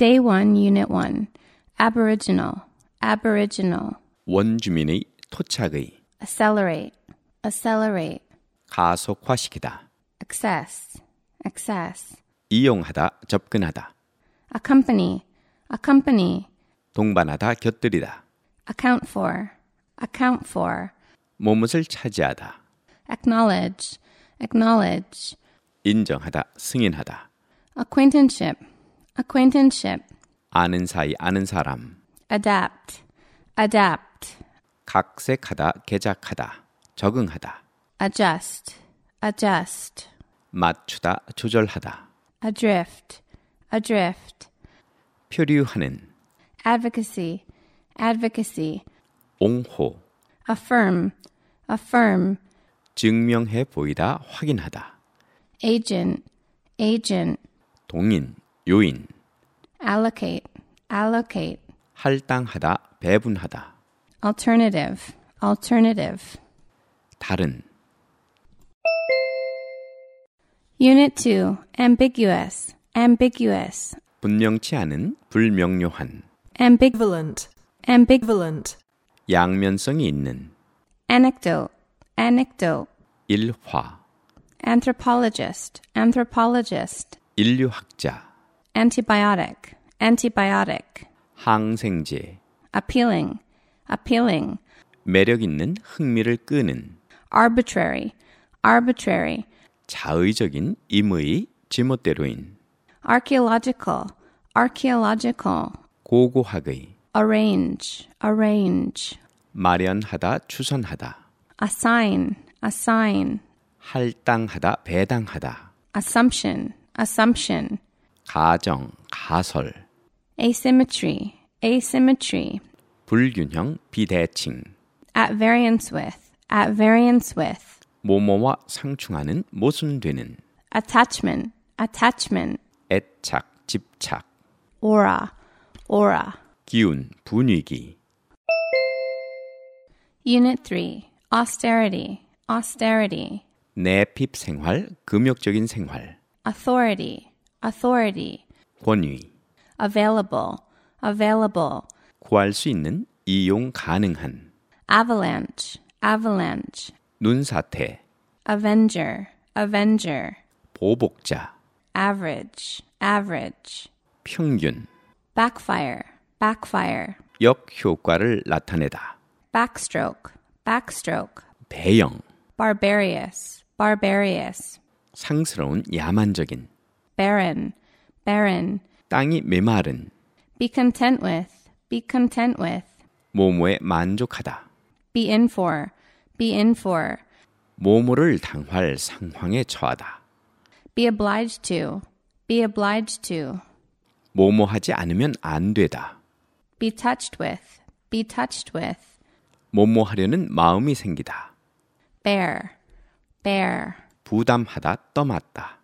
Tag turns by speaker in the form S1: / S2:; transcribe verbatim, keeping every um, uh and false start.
S1: Day one, Unit one. Aboriginal, aboriginal.
S2: 원주민의 토착의
S1: Accelerate, accelerate.
S2: 가속화시키다.
S1: Access, access.
S2: 이용하다, 접근하다.
S1: Accompany, accompany.
S2: 동반하다, 곁들이다.
S1: Account for, account for.
S2: 몸을 차지하다.
S1: Acknowledge, acknowledge.
S2: 인정하다, 승인하다.
S1: Acquaintanceship, acquaintanceship.
S2: 아는 사이, 아는 사람.
S1: Adapt, adapt.
S2: 각색하다, 개작하다, 적응하다.
S1: Adjust, adjust.
S2: 맞추다, 조절하다.
S1: Adrift, adrift.
S2: 표류하는.
S1: Advocacy, advocacy.
S2: 옹호.
S1: Affirm, affirm.
S2: 증명해 보이다, 확인하다.
S1: Agent, agent.
S2: 동인, 요인.
S1: Allocate, allocate.
S2: 할당하다, 배분하다.
S1: Alternative, alternative.
S2: 다른.
S1: Unit two, ambiguous, ambiguous.
S2: 분명치 않은, 불명료한.
S1: Ambivalent, ambivalent.
S2: 양면성이 있는.
S1: Anecdote, anecdote.
S2: 일화.
S1: Anthropologist, anthropologist.
S2: 인류학자.
S1: Antibiotic, antibiotic.
S2: 항생제.
S1: Appealing, appealing.
S2: 매력 있는, 흥미를 끄는.
S1: Arbitrary, arbitrary.
S2: 자의적인, 임의, 지멋대로인.
S1: Archaeological, archaeological.
S2: 고고학의.
S1: Arrange, arrange.
S2: 마련하다, 추선하다.
S1: Assign, assign.
S2: 할당하다, 배당하다.
S1: Assumption, assumption.
S2: 가정, 가설.
S1: Asymmetry, asymmetry.
S2: 불균형, 비대칭.
S1: At variance with, at variance with.
S2: 모모와 상충하는, 모순되는.
S1: Attachment, attachment.
S2: 애착, 집착.
S1: Aura, aura.
S2: 기운, 분위기.
S1: Unit three, austerity, austerity.
S2: 내핍 생활, 금욕적인 생활.
S1: Authority, authority.
S2: 권위.
S1: Available, available.
S2: 구할 수 있는, 이용 가능한.
S1: Avalanche, avalanche.
S2: 눈사태.
S1: Avenger, avenger.
S2: 보복자.
S1: Average, average.
S2: 평균.
S1: Backfire, backfire.
S2: 역효과를 나타내다.
S1: Backstroke, backstroke.
S2: 배영.
S1: Barbarous, barbarous.
S2: 상스러운, 야만적인.
S1: Barren, barren.
S2: 땅이 메마른.
S1: Be content with, be content with.
S2: 모모에 만족하다.
S1: Be in for, be in for.
S2: 모모를 당할 상황에 처하다.
S1: Be obliged to, be obliged to.
S2: 모모하지 않으면 안 되다.
S1: Be touched with, be touched with.
S2: 모모하려는 마음이 생기다.
S1: Bear, bear.
S2: 부담하다, 떠맡다.